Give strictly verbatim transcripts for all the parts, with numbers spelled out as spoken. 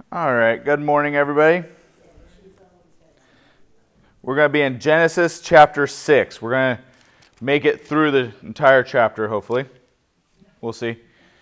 All right, good morning, everybody. We're going to be in Genesis chapter six. We're going to make it through the entire chapter, hopefully. We'll see.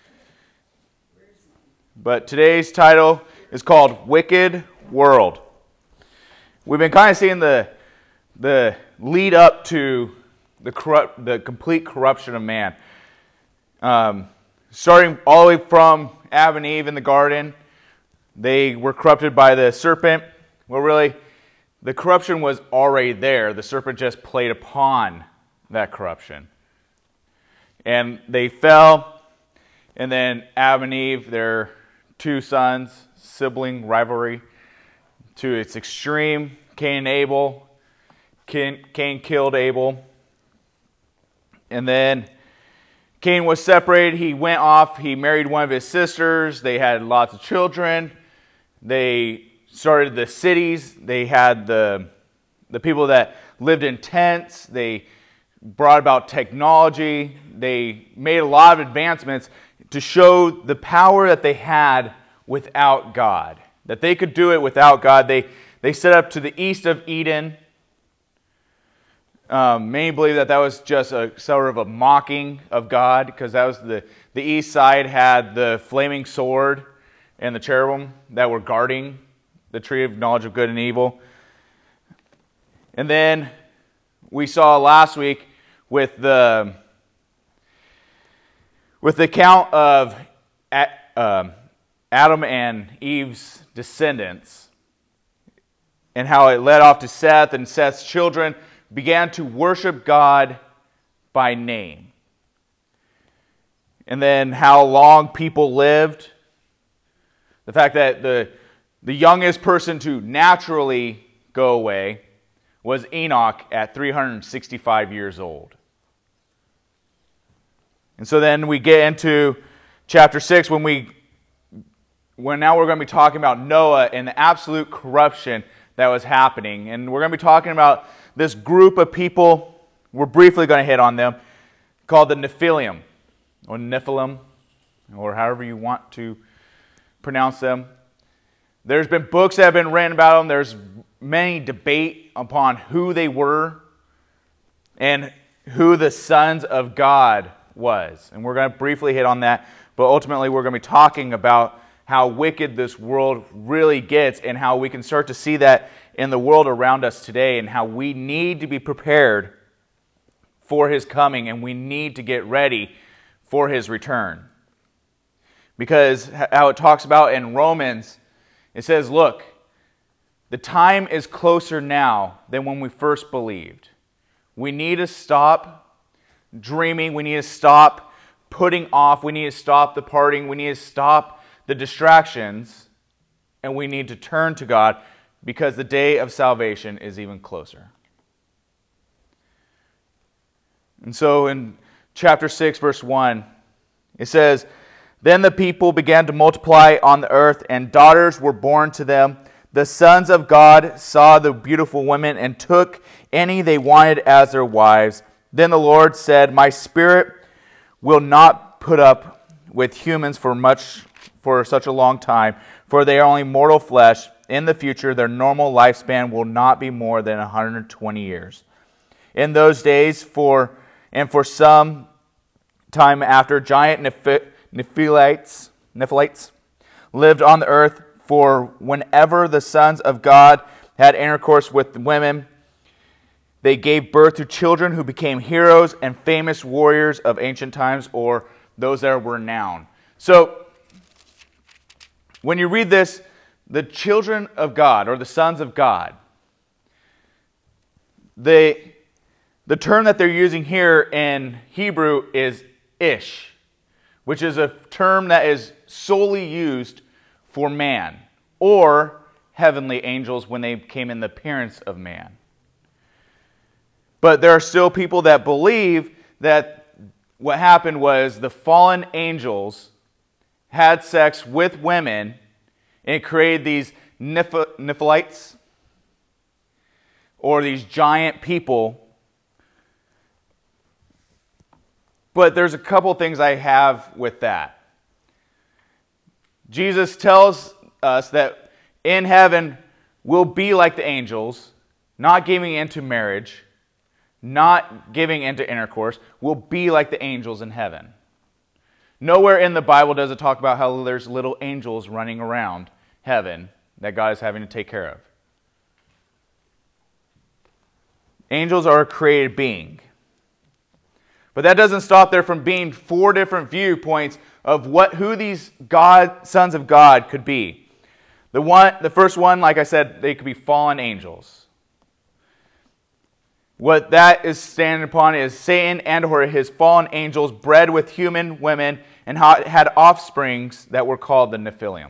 But today's title is called Wicked World. We've been kind of seeing the, the lead up to the corrupt, the complete corruption of man. Um, starting all the way from Adam and Eve in the garden. They were corrupted by the serpent. Well, really, the corruption was already there. The serpent just played upon that corruption. And they fell, and then Adam and Eve, their two sons, sibling rivalry to its extreme. Cain and Abel. Cain, Cain killed Abel. And then Cain was separated. He went off. He married one of his sisters. They had lots of children. They started the cities. They had the, the people that lived in tents. They brought about technology. They made a lot of advancements to show the power that they had without God. That they could do it without God. They, they set up to the east of Eden. Um, many believe that that was just a sort of a mocking of God, because that was the, the east side had the flaming sword and the cherubim that were guarding the tree of knowledge of good and evil. And then we saw last week with the with the account of um, Adam and Eve's descendants, and how it led off to Seth, and Seth's children began to worship God by name. And then how long people lived. The fact that the, the youngest person to naturally go away was Enoch at three hundred sixty-five years old. And so then we get into chapter six when we when now we're going to be talking about Noah and the absolute corruption that was happening. And we're going to be talking about this group of people. We're briefly going to hit on them, called the Nephilim, or Nephilim, or however you want to pronounce them. There's been books that have been written about them. There's many debate upon who they were and who the sons of God was. And we're going to briefly hit on that, but ultimately we're going to be talking about how wicked this world really gets, and how we can start to see that in the world around us today, and how we need to be prepared for His coming, and we need to get ready for His return. Because how it talks about in Romans, it says, look, the time is closer now than when we first believed. We need to stop dreaming. We need to stop putting off. We need to stop the partying. We need to stop the distractions. And we need to turn to God, because the day of salvation is even closer. And so in chapter six, verse one, it says, then the people began to multiply on the earth, and daughters were born to them. The sons of God saw the beautiful women and took any they wanted as their wives. Then the Lord said, my spirit will not put up with humans for much for such a long time, for they are only mortal flesh. In the future, their normal lifespan will not be more than one hundred twenty years. In those days, for and for some time after, giant Nephi- Nephilites, Nephilites lived on the earth, for whenever the sons of God had intercourse with women, they gave birth to children who became heroes and famous warriors of ancient times, or those that were renowned. So, when you read this, the children of God, or the sons of God, they, the term that they're using here in Hebrew is ish, which is a term that is solely used for man, or heavenly angels when they came in the appearance of man. But there are still people that believe that what happened was the fallen angels had sex with women, and it created these Neph- Nephilites, or these giant people. But there's a couple things I have with that. Jesus tells us that in heaven we'll be like the angels, not giving into marriage, not giving into intercourse. We'll be like the angels in heaven. Nowhere in the Bible does it talk about how there's little angels running around heaven that God is having to take care of. Angels are a created being. But that doesn't stop there from being four different viewpoints of what who these God sons of God could be. The one, the first one, like I said, they could be fallen angels. What that is standing upon is Satan and or his fallen angels bred with human women and had offsprings that were called the Nephilim.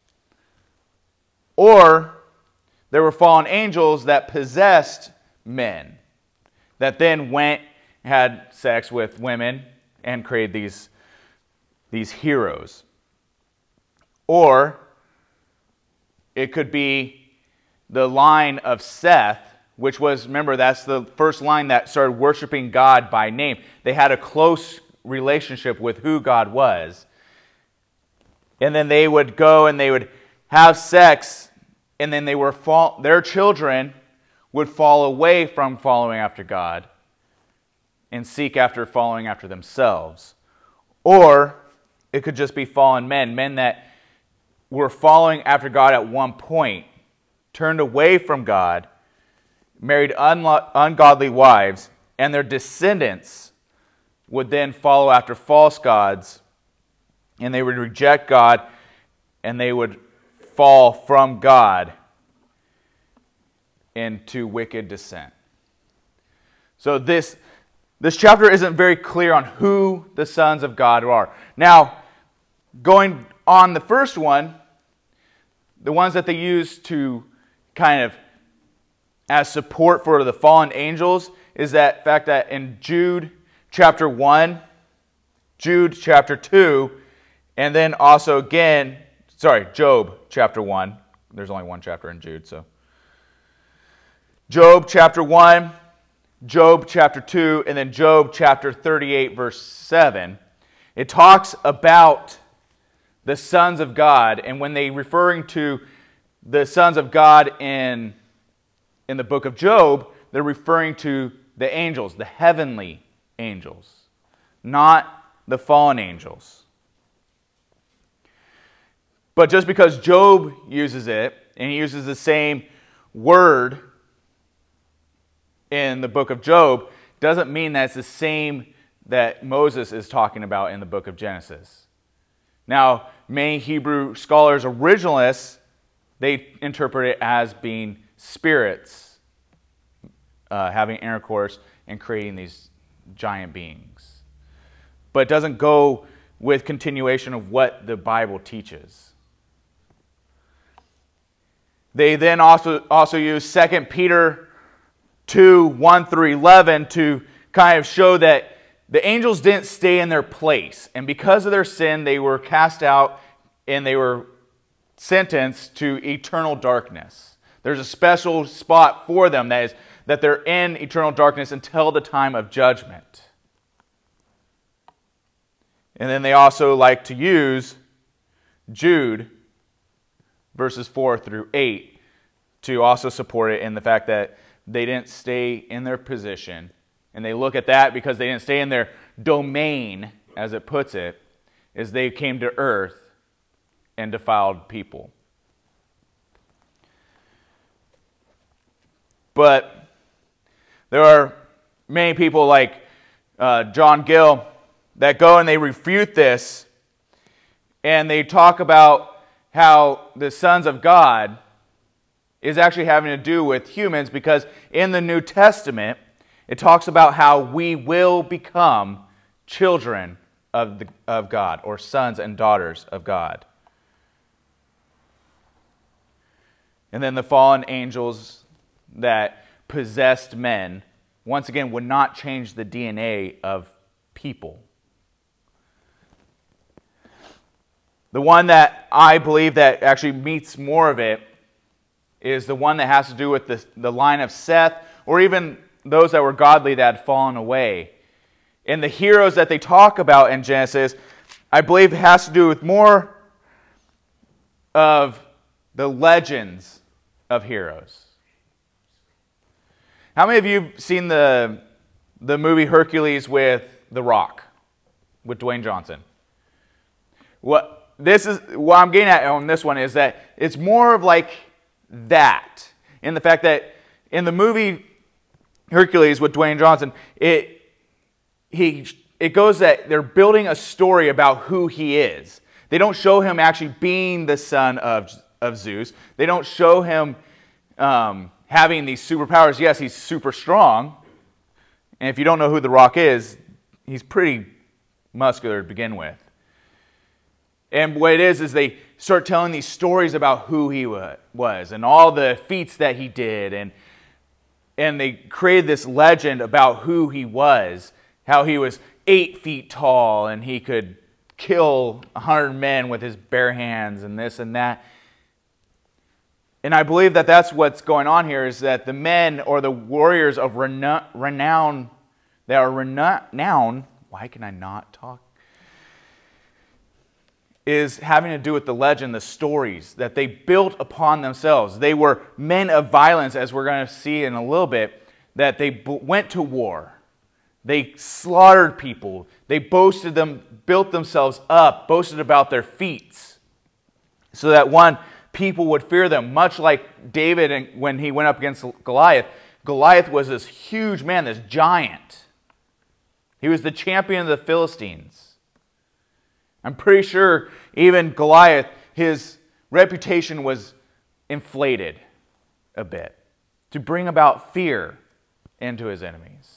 Or there were fallen angels that possessed men, that then went and had sex with women and created these, these heroes. Or it could be the line of Seth, which was, remember, that's the first line that started worshiping God by name. They had a close relationship with who God was. And then they would go and they would have sex, and then they were fall, their children would fall away from following after God and seek after following after themselves. Or it could just be fallen men, men that were following after God at one point, turned away from God, married unlo- ungodly wives, and their descendants would then follow after false gods, and they would reject God, and they would fall from God into wicked descent. So this, this chapter isn't very clear on who the sons of God are. Now, going on the first one, the ones that they use to kind of as support for the fallen angels is that fact that in Jude chapter one, Jude chapter two, and then also again, sorry, Job chapter one. There's only one chapter in Jude, so. Job chapter one, Job chapter two, and then Job chapter thirty-eight, verse seven. It talks about the sons of God, and when they referring to the sons of God in, in the book of Job, they're referring to the angels, the heavenly angels, not the fallen angels. But just because Job uses it, and he uses the same word in the book of Job, doesn't mean that it's the same that Moses is talking about in the book of Genesis. Now, many Hebrew scholars, originalists, they interpret it as being spirits uh, having intercourse and creating these giant beings. But it doesn't go with continuation of what the Bible teaches. They then also, also use Second Peter two, one through eleven to kind of show that the angels didn't stay in their place. And because of their sin, they were cast out and they were sentenced to eternal darkness. There's a special spot for them that is that they're in eternal darkness until the time of judgment. And then they also like to use Jude verses four through eight to also support it in the fact that they didn't stay in their position. And they look at that because they didn't stay in their domain, as it puts it, is they came to earth and defiled people. But there are many people like uh, John Gill that go and they refute this, and they talk about how the sons of God is actually having to do with humans, because in the New Testament, it talks about how we will become children of, the, of God, or sons and daughters of God. And then the fallen angels that possessed men, once again, would not change the D N A of people. The one that I believe that actually meets more of it is the one that has to do with the, the line of Seth, or even those that were godly that had fallen away. And the heroes that they talk about in Genesis, I believe it has to do with more of the legends of heroes. How many of you have seen the, the movie Hercules with The Rock, with Dwayne Johnson? What this is, what I'm getting at on this one is that it's more of like that, in the fact that in the movie Hercules with Dwayne Johnson, it he it goes that they're building a story about who he is. They don't show him actually being the son of of Zeus. They don't show him um, having these superpowers. Yes, he's super strong, and if you don't know who The Rock is, he's pretty muscular to begin with. And what it is, is they start telling these stories about who he was and all the feats that he did. And, and they created this legend about who he was, how he was eight feet tall and he could kill a hundred men with his bare hands and this and that. And I believe that that's what's going on here, is that the men or the warriors of renown, renown that are renowned, why can I not talk? Is having to do with the legend, the stories that they built upon themselves. They were men of violence, as we're going to see in a little bit, that they b- went to war. They slaughtered people. They boasted them, built themselves up, boasted about their feats, so that one, people would fear them, much like David when he went up against Goliath. Goliath was this huge man, this giant. He was the champion of the Philistines. I'm pretty sure even Goliath, his reputation was inflated a bit to bring about fear into his enemies.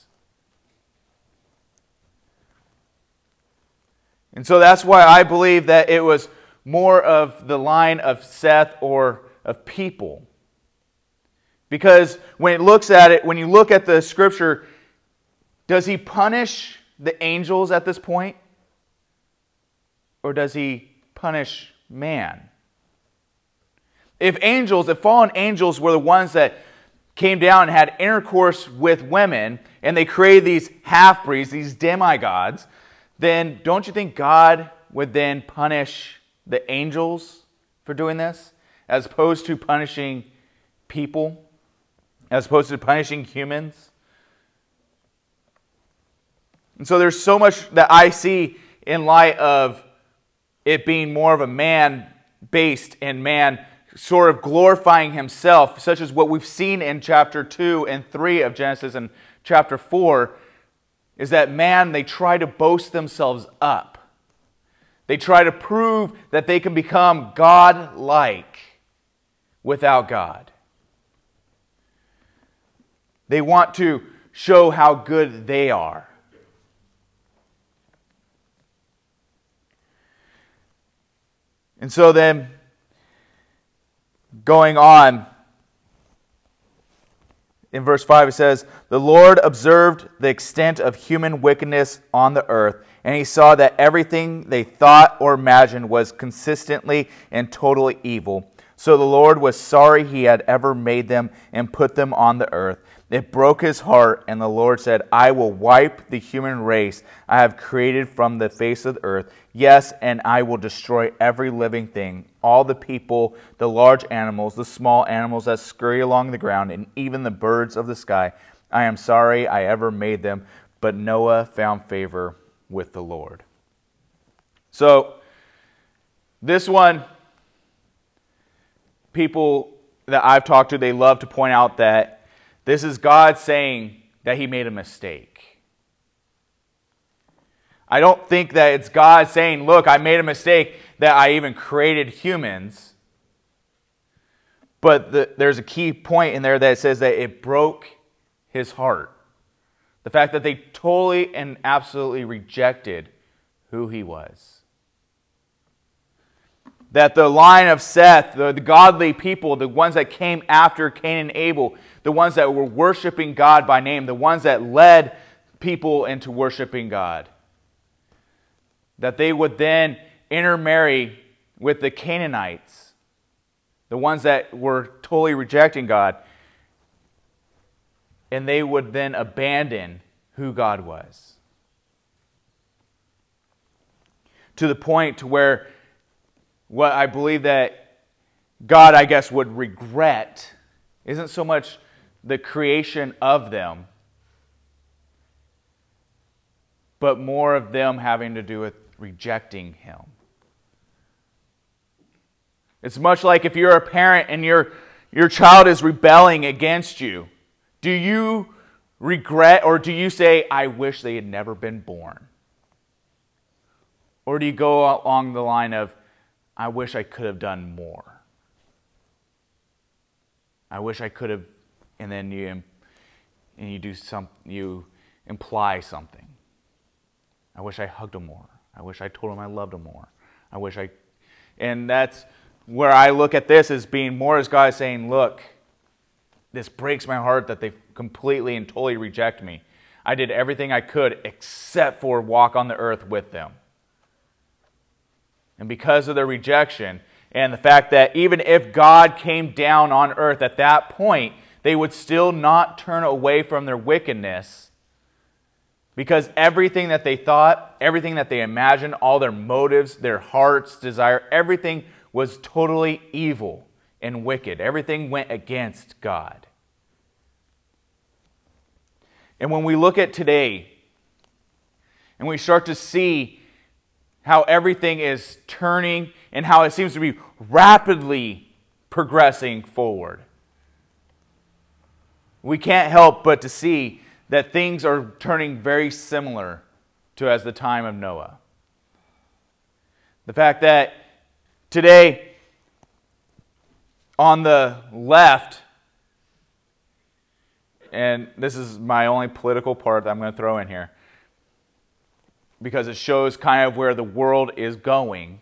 And so that's why I believe that it was more of the line of Seth or of people. Because when it looks at it, when you look at the scripture, does he punish the angels at this point? Or does he punish man? If angels, if fallen angels were the ones that came down and had intercourse with women, and they created these half-breeds, these demigods, then don't you think God would then punish the angels for doing this, as opposed to punishing people, as opposed to punishing humans? And so there's so much that I see in light of it being more of a man-based and man sort of glorifying himself, such as what we've seen in chapter two and three of Genesis and chapter four, is that man, they try to boast themselves up. They try to prove that they can become God-like without God. They want to show how good they are. And so then, going on, in verse five it says, "The Lord observed the extent of human wickedness on the earth, and he saw that everything they thought or imagined was consistently and totally evil. So the Lord was sorry he had ever made them and put them on the earth. It broke his heart, and the Lord said, I will wipe the human race I have created from the face of the earth. Yes, and I will destroy every living thing, all the people, the large animals, the small animals that scurry along the ground, and even the birds of the sky. I am sorry I ever made them." But Noah found favor with the Lord. So, this one, people that I've talked to, they love to point out that this is God saying that he made a mistake. I don't think that it's God saying, look, I made a mistake that I even created humans. But the, there's a key point in there that says that it broke his heart. The fact that they totally and absolutely rejected who he was. That the line of Seth, the, the godly people, the ones that came after Cain and Abel, the ones that were worshiping God by name, the ones that led people into worshiping God, that they would then intermarry with the Canaanites, the ones that were totally rejecting God, and they would then abandon who God was. To the point to where what I believe that God, I guess, would regret isn't so much the creation of them, but more of them having to do with rejecting Him. It's much like if you're a parent and your, your child is rebelling against you. Do you regret, or do you say, I wish they had never been born? Or do you go along the line of, I wish I could have done more? I wish I could have, and then you and you do some, you imply something. I wish I hugged him more. I wish I told him I loved him more. I wish I, and that's where I look at this as being more as God saying, look, this breaks my heart that they completely and totally reject me. I did everything I could except for walk on the earth with them. And because of their rejection and the fact that even if God came down on earth at that point, they would still not turn away from their wickedness, because everything that they thought, everything that they imagined, all their motives, their heart's desire, everything was totally evil and wicked. Everything went against God. And when we look at today and we start to see how everything is turning and how it seems to be rapidly progressing forward, we can't help but to see that things are turning very similar to as the time of Noah. The fact that today, on the left, and this is my only political part that I'm going to throw in here, because it shows kind of where the world is going,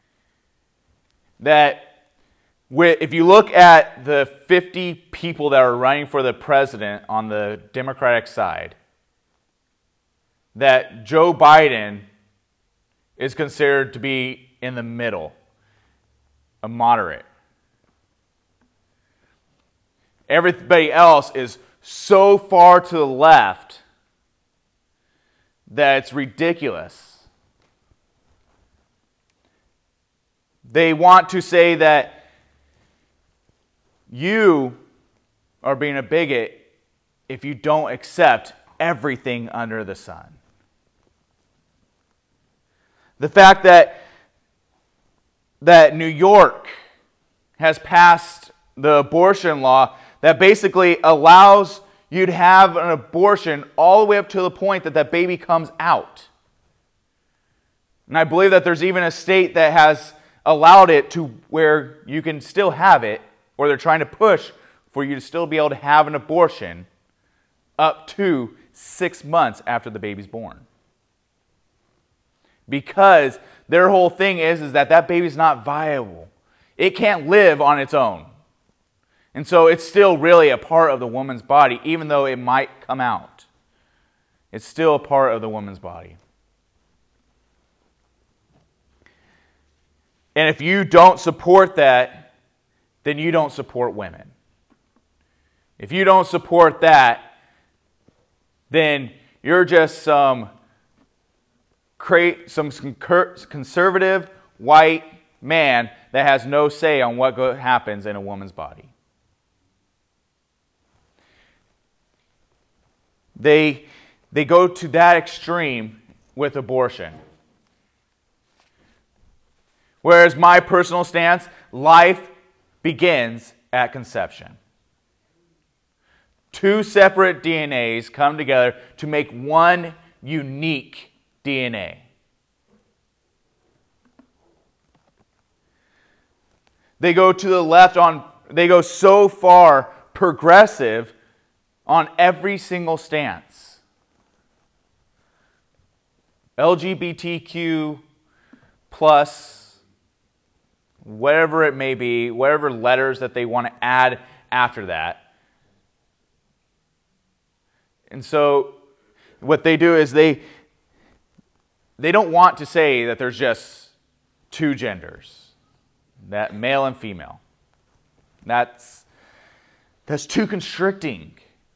that if you look at the fifty people that are running for the president on the Democratic side, that Joe Biden is considered to be in the middle, a moderate. Everybody else is so far to the left that it's ridiculous. They want to say that you are being a bigot if you don't accept everything under the sun. The fact that that New York has passed the abortion law that basically allows you to have an abortion all the way up to the point that that baby comes out. And I believe that there's even a state that has allowed it to where you can still have it, or they're trying to push for you to still be able to have an abortion up to six months after the baby's born. Because their whole thing is, is that that baby's not viable. It can't live on its own. And so it's still really a part of the woman's body, even though it might come out. It's still a part of the woman's body. And if you don't support that, then you don't support women. If you don't support that, then you're just some, some conservative white man that has no say on what happens in a woman's body. They, they go to that extreme with abortion. Whereas my personal stance, life begins at conception. Two separate D N As come together to make one unique D N A. They go to the left on, they go so far progressive on every single stance. L G B T Q plus, whatever it may be, whatever letters that they want to add after that. And so what they do is they they don't want to say that there's just two genders, that male and female. That's that's too constricting.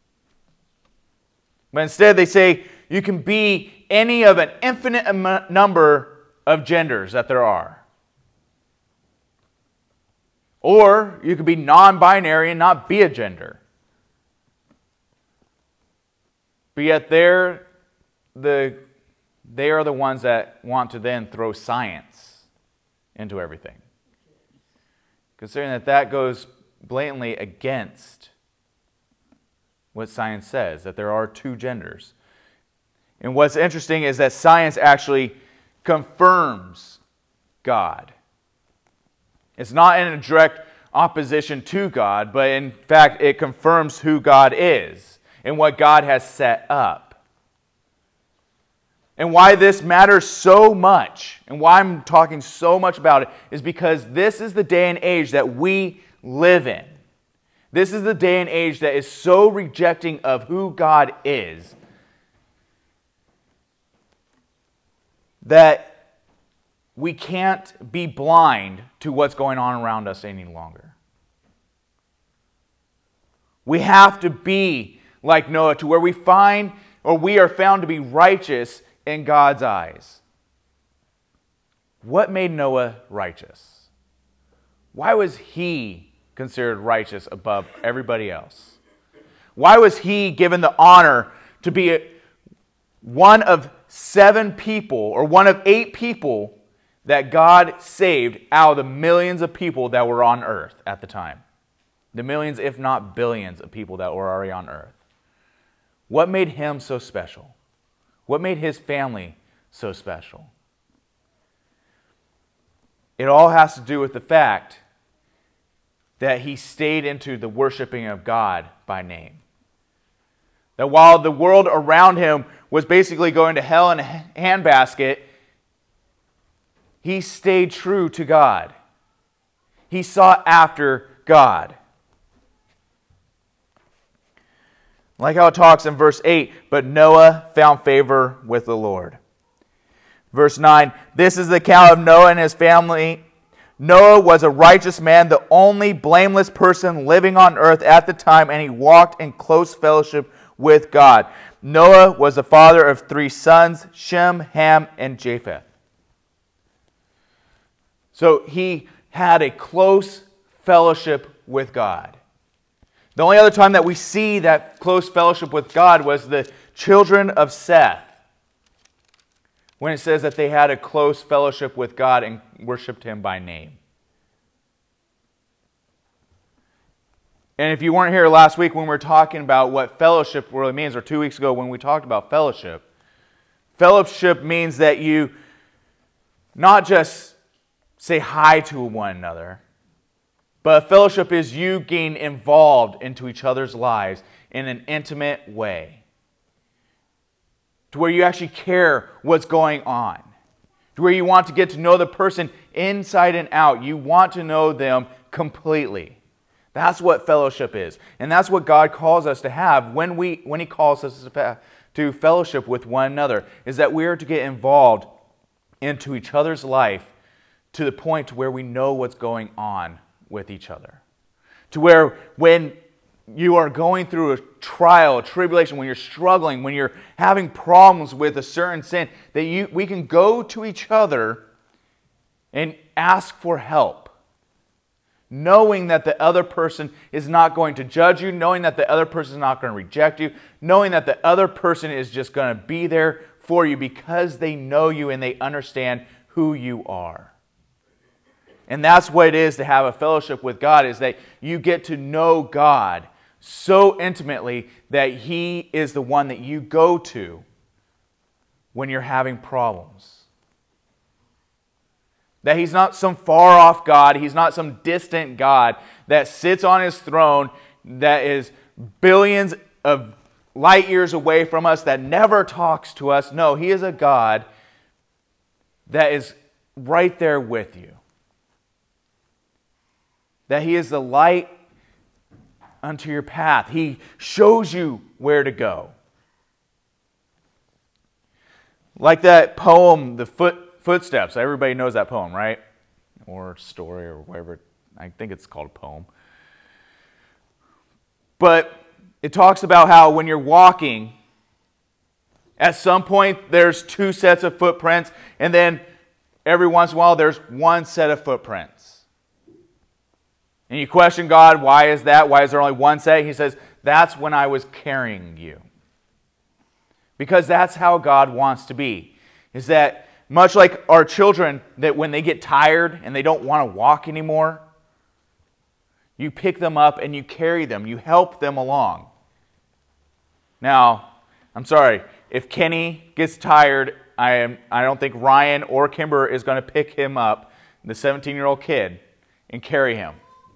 But instead they say you can be any of an infinite number of genders that there are. Or you could be non-binary and not be a gender. But yet they're the, they are the ones that want to then throw science into everything. Considering that that goes blatantly against what science says, that there are two genders. And what's interesting is that science actually confirms God. It's not in a direct opposition to God, but in fact it confirms who God is and what God has set up. And why this matters so much, and why I'm talking so much about it, is because this is the day and age that we live in. This is the day and age that is so rejecting of who God is that we can't be blind to what's going on around us any longer. We have to be like Noah, to where we find, or we are found to be righteous in God's eyes. What made Noah righteous? Why was he considered righteous above everybody else? Why was he given the honor to be one of seven people, or one of eight people, that God saved out of the millions of people that were on earth at the time? The millions, if not billions, of people that were already on earth. What made him so special? What made his family so special? It all has to do with the fact that he stayed into the worshiping of God by name. That while the world around him was basically going to hell in a handbasket, he stayed true to God. He sought after God. Like how it talks in verse eight, but Noah found favor with the Lord. Verse nine, this is the account of Noah and his family. Noah was a righteous man, the only blameless person living on earth at the time, and he walked in close fellowship with God. Noah was the father of three sons, Shem, Ham, and Japheth. So he had a close fellowship with God. The only other time that we see that close fellowship with God was the children of Seth, when it says that they had a close fellowship with God and worshipped Him by name. And if you weren't here last week when we were talking about what fellowship really means, or two weeks ago when we talked about fellowship, fellowship means that you not just say hi to one another, but fellowship is you getting involved into each other's lives in an intimate way, to where you actually care what's going on, to where you want to get to know the person inside and out. You want to know them completely. That's what fellowship is. And that's what God calls us to have when we when He calls us to fellowship with one another, is that we are to get involved into each other's life to the point to where we know what's going on with each other. To where when you are going through a trial, a tribulation, when you're struggling, when you're having problems with a certain sin, that you we can go to each other and ask for help, knowing that the other person is not going to judge you, knowing that the other person is not going to reject you, knowing that the other person is just going to be there for you because they know you and they understand who you are. And that's what it is to have a fellowship with God, is that you get to know God so intimately that He is the one that you go to when you're having problems. That He's not some far-off God. He's not some distant God that sits on His throne that is billions of light years away from us, that never talks to us. No, He is a God that is right there with you. That He is the light unto your path. He shows you where to go. Like that poem, The Foot, Footsteps. Everybody knows that poem, right? Or story, or whatever. I think it's called a poem. But it talks about how when you're walking, at some point there's two sets of footprints, and then every once in a while there's one set of footprints. And you question God, why is that? Why is there only one set? He says, that's when I was carrying you. Because that's how God wants to be. Is that much like our children, that when they get tired and they don't want to walk anymore, you pick them up and you carry them. You help them along. Now, I'm sorry, if Kenny gets tired, I am I don't think Ryan or Kimber is going to pick him up, the seventeen-year-old kid, and carry him.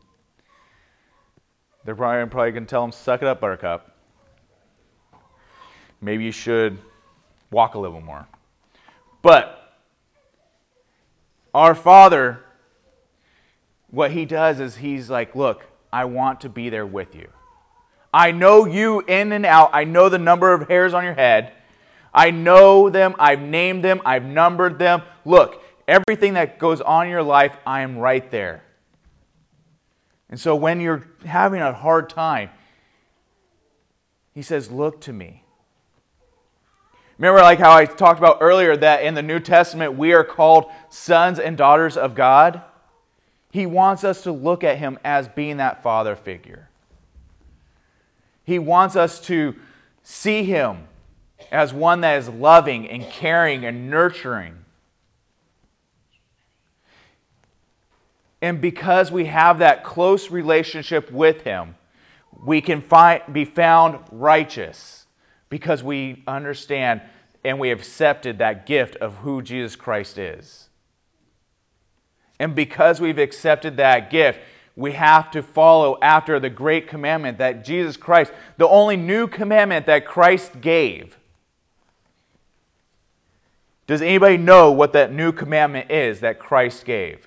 They're probably, probably going to tell him, suck it up, Buttercup. Maybe you should walk a little more. But our Father, what He does is He's like, look, I want to be there with you. I know you in and out. I know the number of hairs on your head. I know them. I've named them. I've numbered them. Look, everything that goes on in your life, I am right there. And so when you're having a hard time, He says, look to me. Remember like how I talked about earlier that in the New Testament we are called sons and daughters of God? He wants us to look at Him as being that father figure. He wants us to see Him as one that is loving and caring and nurturing. And because we have that close relationship with Him, we can find, be found righteous because we understand and we have accepted that gift of who Jesus Christ is. And because we've accepted that gift, we have to follow after the great commandment that Jesus Christ, the only new commandment that Christ gave. Does anybody know what that new commandment is that Christ gave?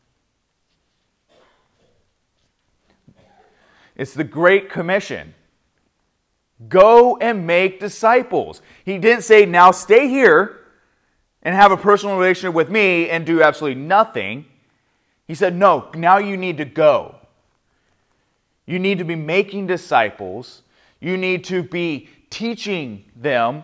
It's the Great Commission. Go and make disciples. He didn't say, now stay here and have a personal relationship with me and do absolutely nothing. He said, no, now you need to go. You need to be making disciples. You need to be teaching them.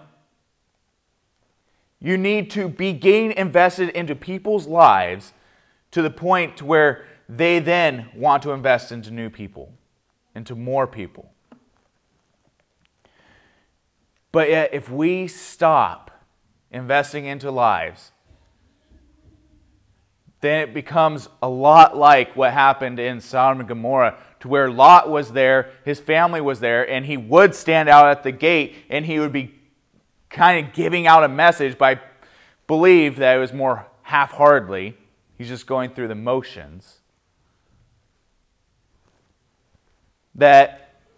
You need to be getting invested into people's lives to the point where they then want to invest into new people, into more people. But yet, if we stop investing into lives, then it becomes a lot like what happened in Sodom and Gomorrah, to where Lot was there, his family was there, and he would stand out at the gate, and he would be kind of giving out a message, but I believe that it was more half-heartedly. He's just going through the motions. That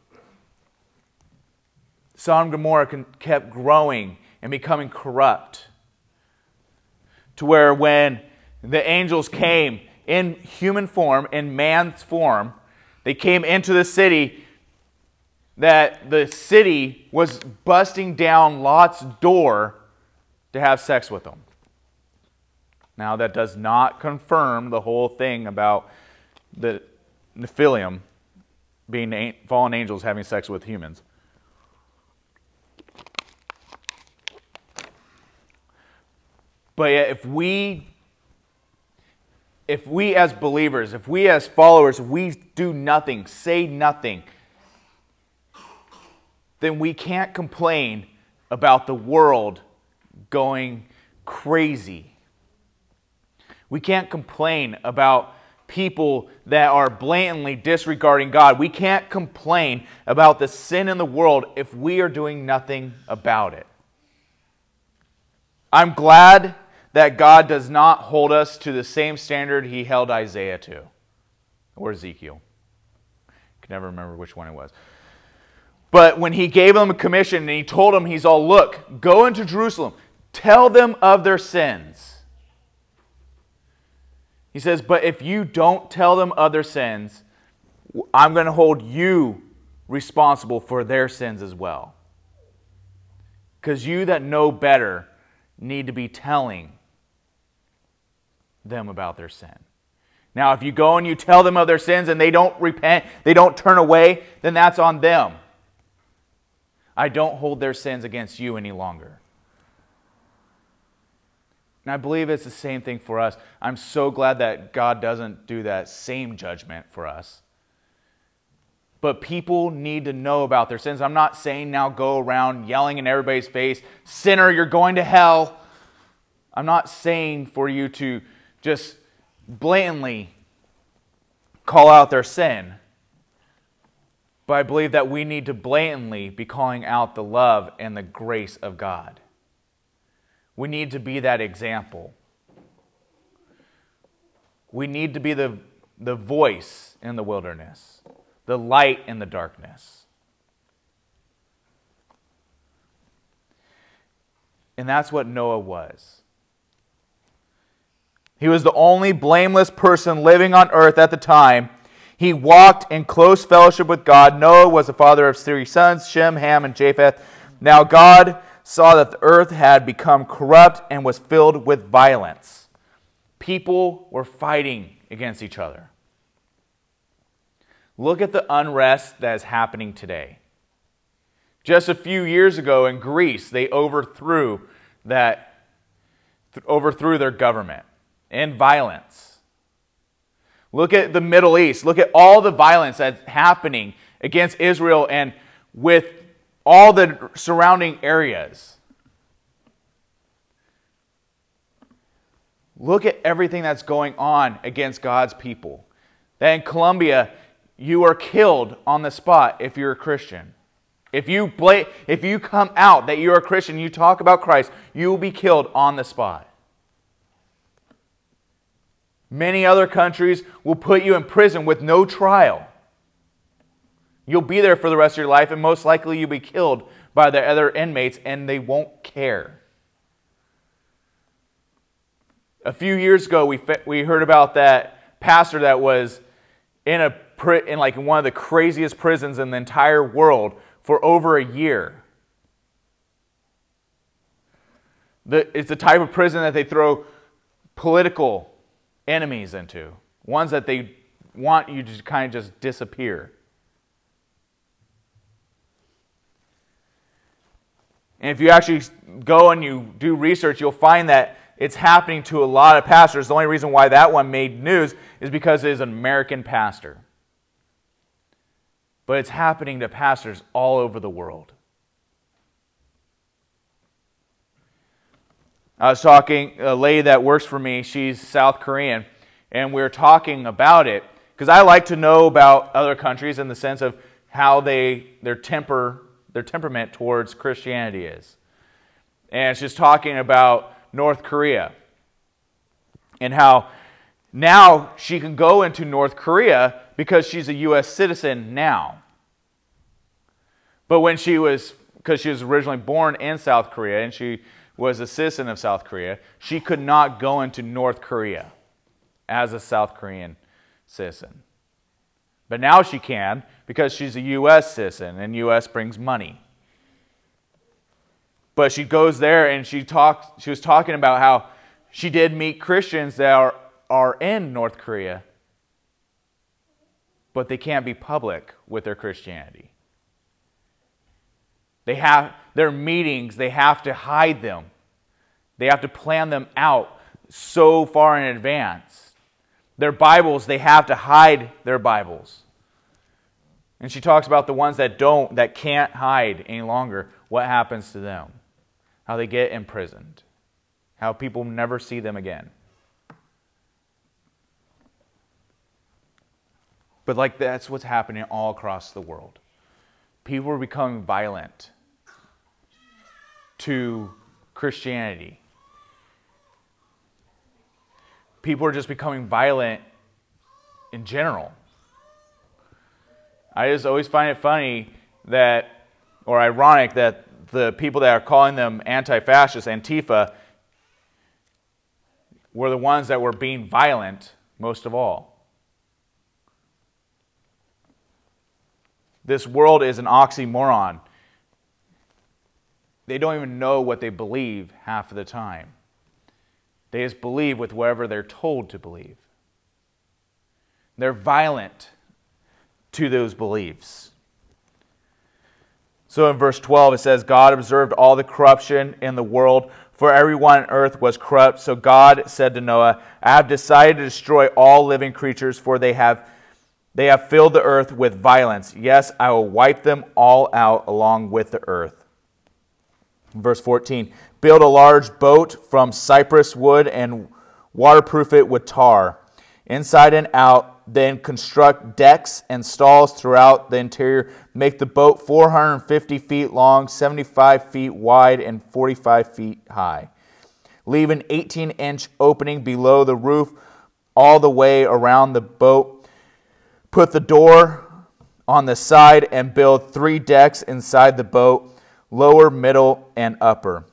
Sodom and Gomorrah kept growing and becoming corrupt, to where when the angels came in human form, in man's form, they came into the city, that the city was busting down Lot's door to have sex with them. Now that does not confirm the whole thing about the Nephilim being fallen angels having sex with humans. But yet if we if we as believers, if we as followers, we do nothing, say nothing, then we can't complain about the world going crazy. We can't complain about people that are blatantly disregarding God. We can't complain about the sin in the world if we are doing nothing about it. I'm glad that God does not hold us to the same standard He held Isaiah to, or Ezekiel. I can never remember which one it was. But when He gave them a commission and He told them, He's all, look, go into Jerusalem, tell them of their sins. He says, but if you don't tell them of their sins, I'm going to hold you responsible for their sins as well. Because you that know better need to be telling them about their sin. Now, if you go and you tell them of their sins and they don't repent, they don't turn away, then that's on them. I don't hold their sins against you any longer. And I believe it's the same thing for us. I'm so glad that God doesn't do that same judgment for us. But people need to know about their sins. I'm not saying now go around yelling in everybody's face, sinner, you're going to hell. I'm not saying for you to just blatantly call out their sin. But I believe that we need to blatantly be calling out the love and the grace of God. We need to be that example. We need to be the, the voice in the wilderness, the light in the darkness. And that's what Noah was. He was the only blameless person living on earth at the time. He walked in close fellowship with God. Noah was the father of three sons, Shem, Ham, and Japheth. Now God saw that the earth had become corrupt and was filled with violence. People were fighting against each other. Look at the unrest that is happening today. Just a few years ago in Greece, they overthrew that, overthrew their government in violence. Look at the Middle East. Look at all the violence that's happening against Israel and with all the surrounding areas. Look at everything that's going on against God's people. That in Colombia, you are killed on the spot if you're a Christian. If you play, if you come out that you're a Christian, you talk about Christ, you will be killed on the spot. Many other countries will put you in prison with no trial. You'll be there for the rest of your life, and most likely you'll be killed by the other inmates, and they won't care. A few years ago, we we heard about that pastor that was in a in like one of the craziest prisons in the entire world for over a year. The, it's the type of prison that they throw political enemies into, ones that they want you to kind of just disappear. And if you actually go and you do research, you'll find that it's happening to a lot of pastors. The only reason why that one made news is because it is an American pastor. But it's happening to pastors all over the world. I was talking, a lady that works for me, she's South Korean, and we were talking about it, because I like to know about other countries in the sense of how they, their temper, their temperament towards Christianity is. And she's talking about North Korea, and how now she can go into North Korea because she's a U S citizen now. But when she was, because she was originally born in South Korea, and she was a citizen of South Korea, she could not go into North Korea as a South Korean citizen. But now she can because she's a U S citizen, and U S brings money. But she goes there and she talked. She was talking about how she did meet Christians that are, are in North Korea, but they can't be public with their Christianity. They have their meetings, they have to hide them. They have to plan them out so far in advance. Their Bibles, they have to hide their Bibles. And she talks about the ones that don't, that can't hide any longer, what happens to them. How they get imprisoned. How people never see them again. But like that's what's happening all across the world. People are becoming violent to Christianity. People are just becoming violent in general. I just always find it funny that, or ironic that the people that are calling them anti-fascists, Antifa, were the ones that were being violent most of all. This world is an oxymoron. They don't even know what they believe half of the time. They just believe with whatever they're told to believe. They're violent to those beliefs. So in verse twelve it says, God observed all the corruption in the world, for everyone on earth was corrupt. So God said to Noah, I have decided to destroy all living creatures, for they have They have filled the earth with violence. Yes, I will wipe them all out along with the earth. Verse fourteen, build a large boat from cypress wood and waterproof it with tar, inside and out. Then construct decks and stalls throughout the interior. Make the boat four hundred fifty feet long, seventy-five feet wide, and forty-five feet high. Leave an eighteen-inch opening below the roof all the way around the boat. Put the door on the side and build three decks inside the boat, lower, middle, and upper.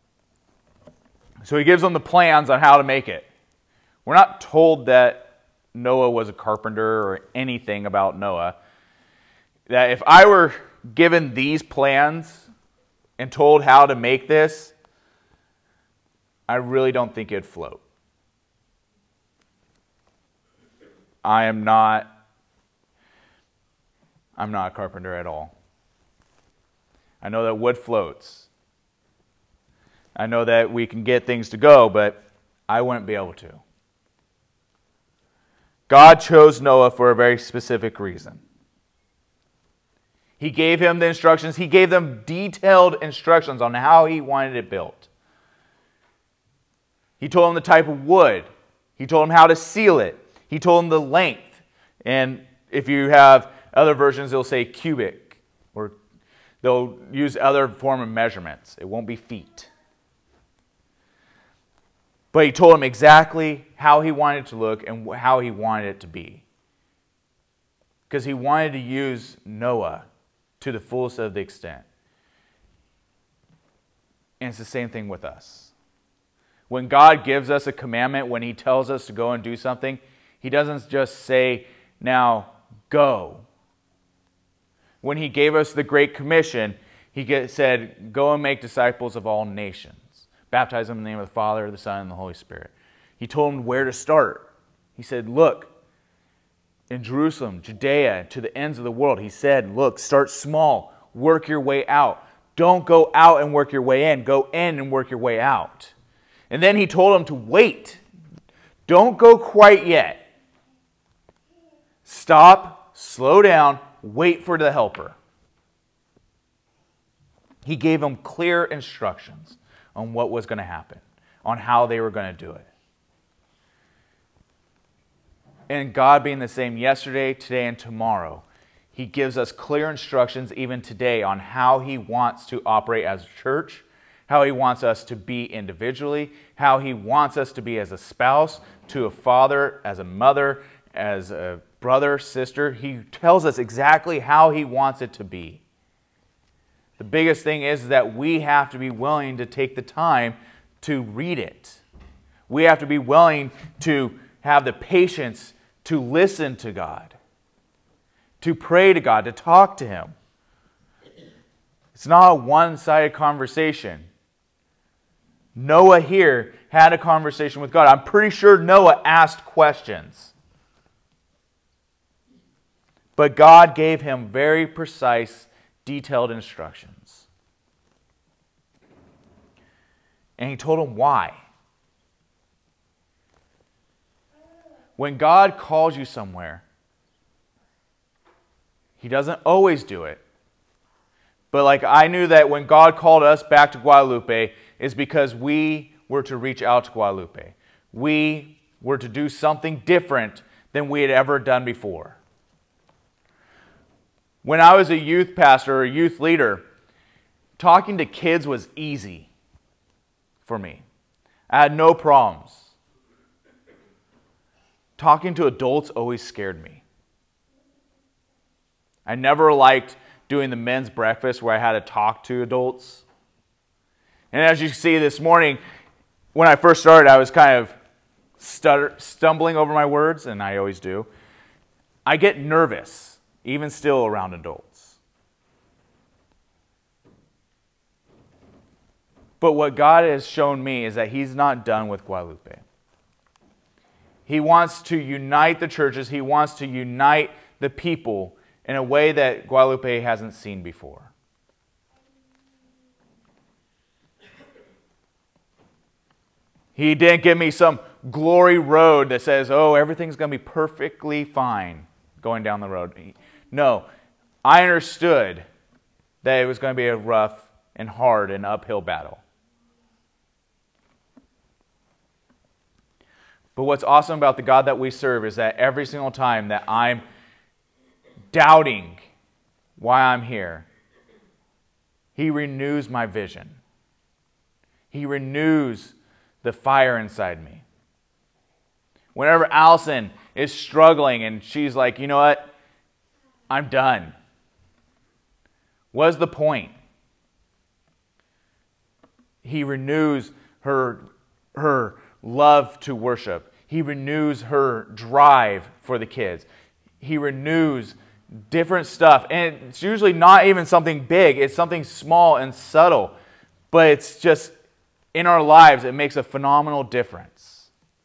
So he gives them the plans on how to make it. We're not told that Noah was a carpenter or anything about Noah. That if I were given these plans and told how to make this, I really don't think it'd float. I am not I'm not a carpenter at all. I know that wood floats. I know that we can get things to go, but I wouldn't be able to. God chose Noah for a very specific reason. He gave him the instructions. He gave them detailed instructions on how he wanted it built. He told him the type of wood. He told him how to seal it. He told him the length. And if you have other versions, they'll say cubic, or they'll use other form of measurements. It won't be feet. But he told him exactly how he wanted it to look and how he wanted it to be. Because he wanted to use Noah to the fullest of the extent. And it's the same thing with us. When God gives us a commandment, when he tells us to go and do something, he doesn't just say, now go. When he gave us the Great Commission, he said, go and make disciples of all nations. Baptize them in the name of the Father, the Son, and the Holy Spirit. He told them where to start. He said, look, in Jerusalem, Judea, to the ends of the world. He said, look, start small. Work your way out. Don't go out and work your way in. Go in and work your way out. And then he told them to wait. Don't go quite yet. Stop, slow down, wait for the helper. He gave them clear instructions on what was going to happen, on how they were going to do it. And God being the same yesterday, today, and tomorrow, he gives us clear instructions even today on how he wants to operate as a church, how he wants us to be individually, how he wants us to be as a spouse, to a father, as a mother, as a brother, sister. He tells us exactly how he wants it to be. The biggest thing is that we have to be willing to take the time to read it. We have to be willing to have the patience to listen to God, to pray to God, to talk to him. It's not a one-sided conversation. Noah here had a conversation with God. I'm pretty sure Noah asked questions. But God gave him very precise, detailed instructions. And he told him why. When God calls you somewhere, he doesn't always do it. But like I knew that when God called us back to Guadalupe is because we were to reach out to Guadalupe. We were to do something different than we had ever done before. When I was a youth pastor or a youth leader, talking to kids was easy for me. I had no problems. Talking to adults always scared me. I never liked doing the men's breakfast where I had to talk to adults. And as you see this morning, when I first started, I was kind of stutter, stumbling over my words, and I always do. I get nervous, even still around adults. But what God has shown me is that he's not done with Guadalupe. He wants to unite the churches. He wants to unite the people in a way that Guadalupe hasn't seen before. He didn't give me some glory road that says, oh, everything's going to be perfectly fine. going down the road. No, I understood that it was going to be a rough and hard and uphill battle. But what's awesome about the God that we serve is that every single time that I'm doubting why I'm here, He renews my vision. He renews the fire inside me. Whenever Allison is struggling and she's like, you know what? I'm done. What's the point? He renews her, her love to worship. He renews her drive for the kids. He renews different stuff. And it's usually not even something big. It's something small and subtle. But it's just, in our lives, it makes a phenomenal difference.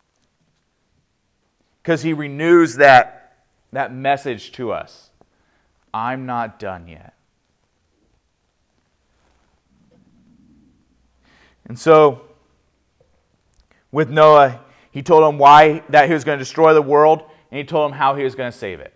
Because He renews that, that message to us. I'm not done yet. And so, with Noah, He told him why that He was going to destroy the world, and He told him how He was going to save it.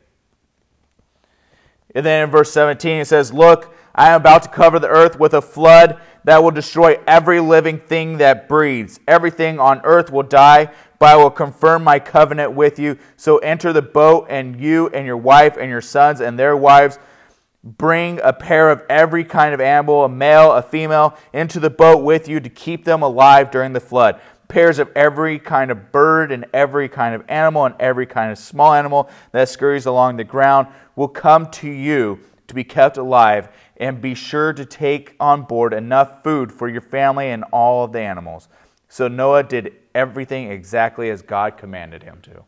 And then in verse seventeen, it says, "Look, I am about to cover the earth with a flood that will destroy every living thing that breathes. Everything on earth will die, but I will confirm my covenant with you. So enter the boat, and you and your wife and your sons and their wives. Bring a pair of every kind of animal, a male, a female, into the boat with you to keep them alive during the flood. Pairs of every kind of bird and every kind of animal and every kind of small animal that scurries along the ground will come to you to be kept alive, and be sure to take on board enough food for your family and all of the animals." So Noah did everything exactly as God commanded him to.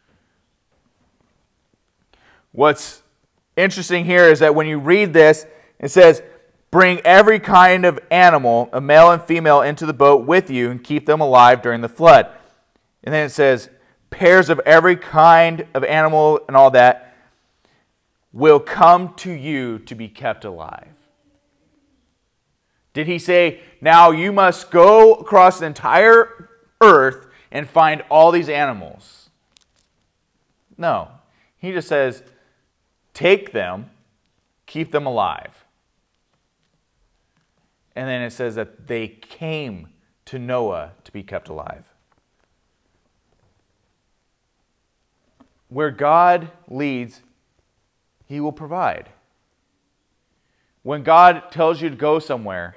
What's interesting here is that when you read this, it says, "Bring every kind of animal, a male and female, into the boat with you and keep them alive during the flood." And then it says, "Pairs of every kind of animal," and all that, "will come to you to be kept alive." Did He say, now you must go across the entire earth and find all these animals? No. He just says, take them, keep them alive. And then it says that they came to Noah to be kept alive. Where God leads, He will provide. When God tells you to go somewhere,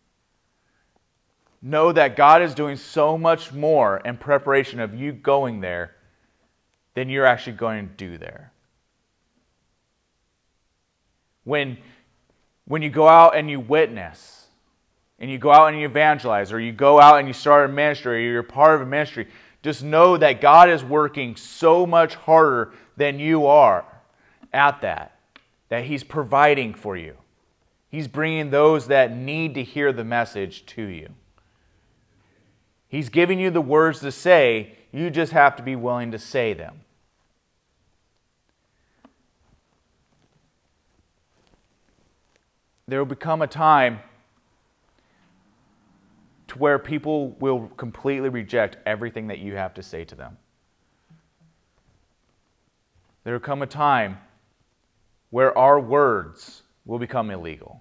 know that God is doing so much more in preparation of you going there than you're actually going to do there. When, when you go out and you witness, and you go out and you evangelize, or you go out and you start a ministry, or you're part of a ministry, just know that God is working so much harder than you are at that, that He's providing for you. He's bringing those that need to hear the message to you. He's giving you the words to say, you just have to be willing to say them. There will become a time to where people will completely reject everything that you have to say to them. There will come a time where our words will become illegal.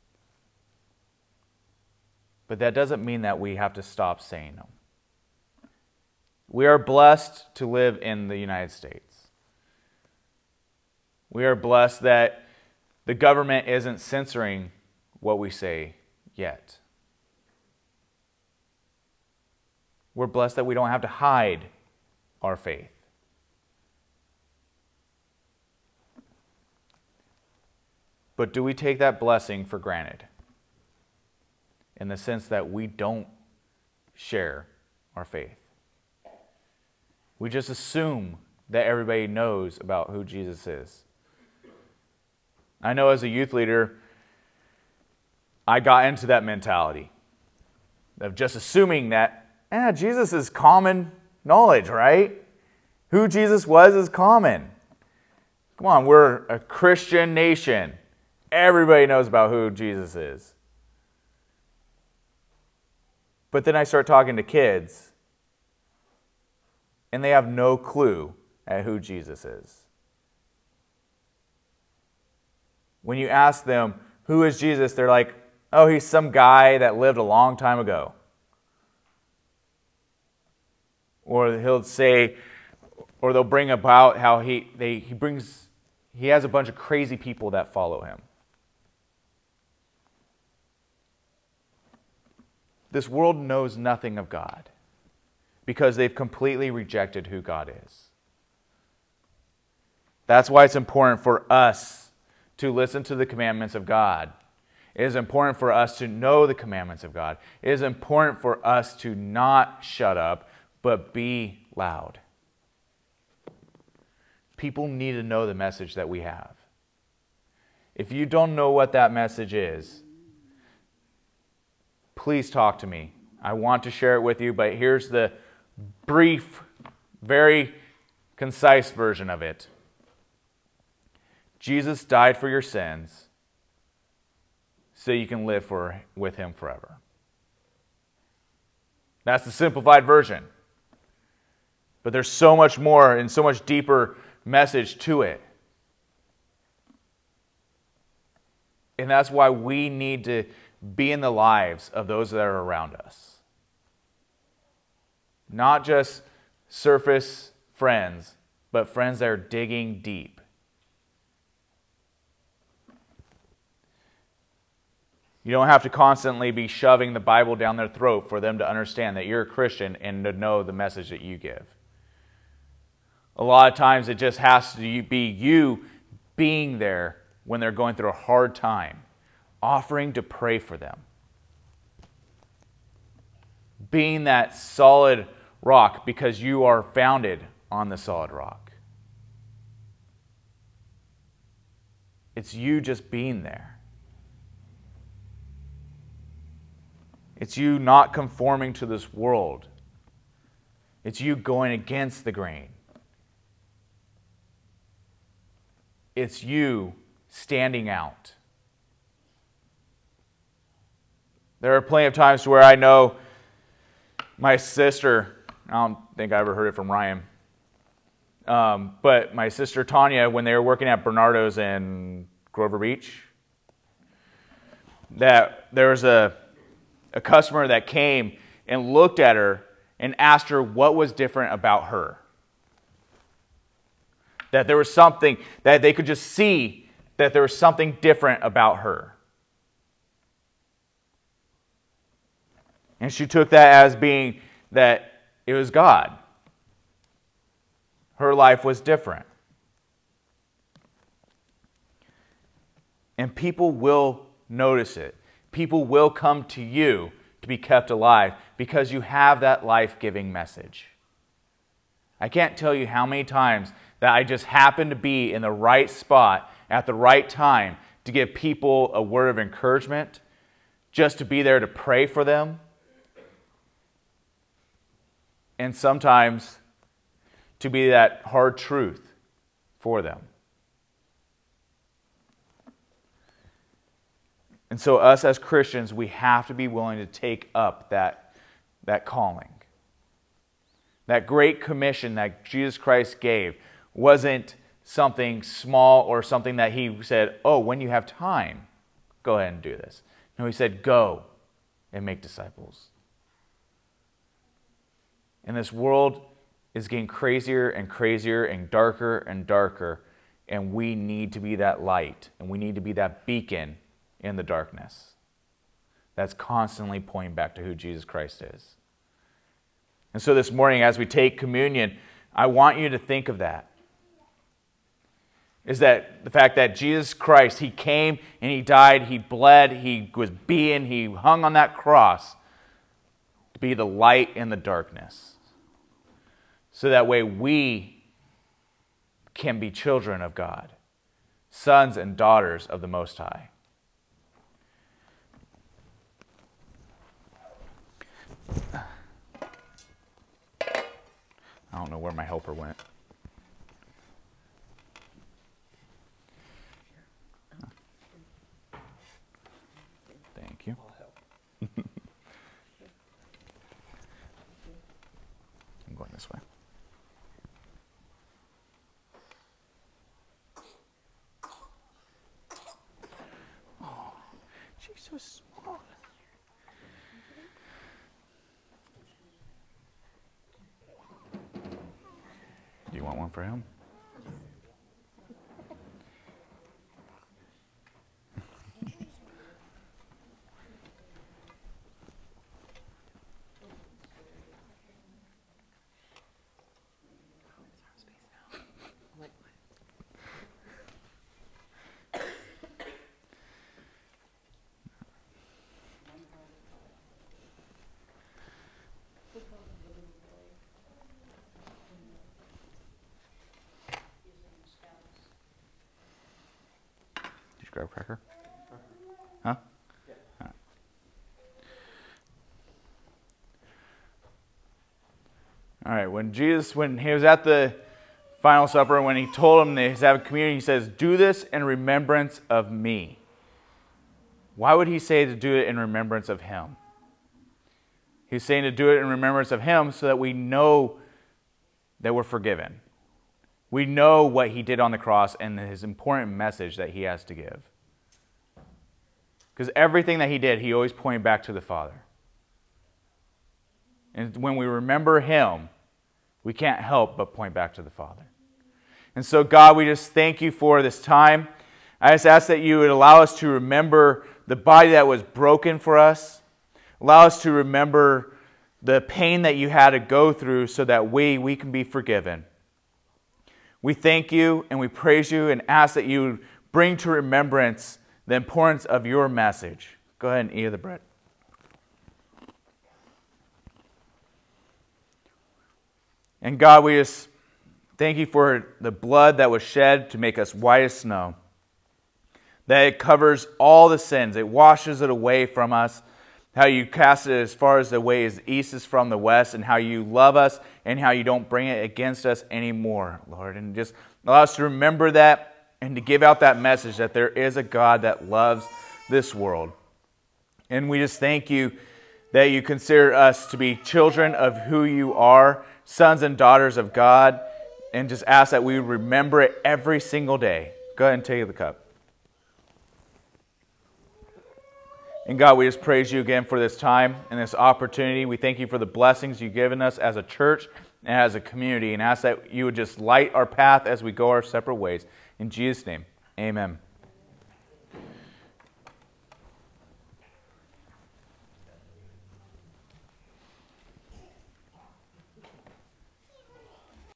But that doesn't mean that we have to stop saying them. We are blessed to live in the United States. We are blessed that the government isn't censoring what we say yet. We're blessed that we don't have to hide our faith. But do we take that blessing for granted? In the sense that we don't share our faith. We just assume that everybody knows about who Jesus is. I know as a youth leader, I got into that mentality of just assuming that, eh, Jesus is common knowledge, right? Who Jesus was is common. Come on, we're a Christian nation. Everybody knows about who Jesus is. But then I start talking to kids, and they have no clue at who Jesus is. When you ask them, who is Jesus? They're like, oh, he's some guy that lived a long time ago. Or he'll say, or they'll bring about how he they he brings he has a bunch of crazy people that follow him. This world knows nothing of God because they've completely rejected who God is. That's why it's important for us to listen to the commandments of God. It is important for us to know the commandments of God. It is important for us to not shut up, but be loud. People need to know the message that we have. If you don't know what that message is, please talk to me. I want to share it with you, but here's the brief, very concise version of it. Jesus died for your sins so you can live for, with him forever. That's the simplified version. But there's so much more and so much deeper message to it. And that's why we need to be in the lives of those that are around us. Not just surface friends, but friends that are digging deep. You don't have to constantly be shoving the Bible down their throat for them to understand that you're a Christian and to know the message that you give. A lot of times it just has to be you being there when they're going through a hard time, offering to pray for them. Being that solid rock because you are founded on the solid rock. It's you just being there. It's you not conforming to this world. It's you going against the grain. It's you standing out. There are plenty of times where I know my sister, I don't think I ever heard it from Ryan, um, but my sister Tanya, when they were working at Bernardo's in Grover Beach, that there was a a customer that came and looked at her and asked her what was different about her. That there was something that they could just see, that there was something different about her. And she took that as being that it was God. Her life was different. And people will notice it. People will come to you to be kept alive because you have that life-giving message. I can't tell you how many times that I just happened to be in the right spot at the right time to give people a word of encouragement, just to be there to pray for them, and sometimes to be that hard truth for them. And so us as Christians, we have to be willing to take up that, that calling. That great commission that Jesus Christ gave wasn't something small or something that he said, oh, when you have time, go ahead and do this. No, he said, go and make disciples. And this world is getting crazier and crazier and darker and darker, and we need to be that light, and we need to be that beacon in the darkness that's constantly pointing back to who Jesus Christ is. And so this morning, as we take communion, I want you to think of that. Is that the fact that Jesus Christ, he came and he died, he bled, he was beaten, he hung on that cross to be the light in the darkness. So that way we can be children of God, sons and daughters of the Most High. I don't know where my helper went. Thank you. I'm going this way. so small. Do you want one for him? Grab a cracker? Huh? Yeah. All right. All right. When Jesus, when he was at the Final Supper, when he told them they have communion, he says, "Do this in remembrance of me." Why would he say to do it in remembrance of him? He's saying to do it in remembrance of him so that we know that we're forgiven. We know what he did on the cross and his important message that he has to give. Because everything that he did, he always pointed back to the Father. And when we remember him, we can't help but point back to the Father. And so, God, we just thank you for this time. I just ask that you would allow us to remember the body that was broken for us. Allow us to remember the pain that you had to go through so that we, we can be forgiven. We thank you and we praise you and ask that you bring to remembrance the importance of your message. Go ahead and eat of the bread. And God, we just thank you for the blood that was shed to make us white as snow. That it covers all the sins. It washes it away from us. How you cast it as far as the way as the east is from the west, and how you love us, and how you don't bring it against us anymore, Lord. And just allow us to remember that and to give out that message that there is a God that loves this world. And we just thank you that you consider us to be children of who you are, sons and daughters of God, and just ask that we remember it every single day. Go ahead and take the cup. And God, we just praise you again for this time and this opportunity. We thank you for the blessings you've given us as a church and as a community, and ask that you would just light our path as we go our separate ways. In Jesus' name, amen.